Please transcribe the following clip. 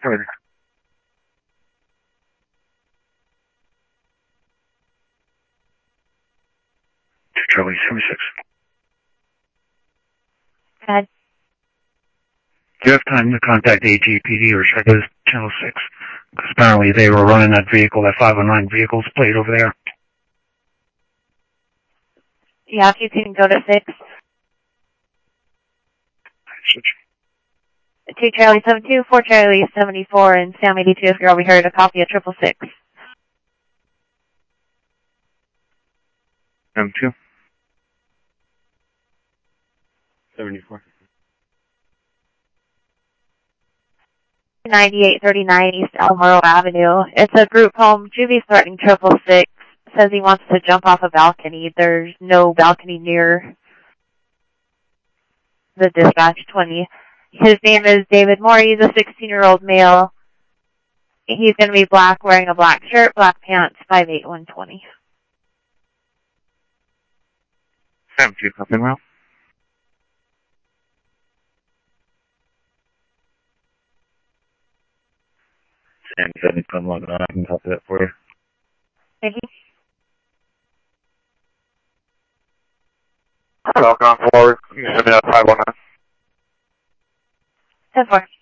Good. Charlie 76. Go ahead. Do you have time to contact AGPD or check with Channel 6? Because apparently they were running that vehicle, that 509 vehicle's plate over there. Yeah, if you can go to 6. Switch. 2 Charlie 72, 4 Charlie 74, and Sam 82 if you're over here to copy at 666. 72. 74. 9839 East Elmore Avenue. It's a group home. Juvy's threatening 666. Says he wants to jump off a balcony. There's no balcony near the dispatch 20. His name is David Moore. He's a 16-year-old male. He's going to be black, wearing a black shirt, black pants, 5'8", 120. 72, copy well. Sam 70, come logging on. I can copy that for you. Thank you. Hello, going forward. You send me that 519. 10-4.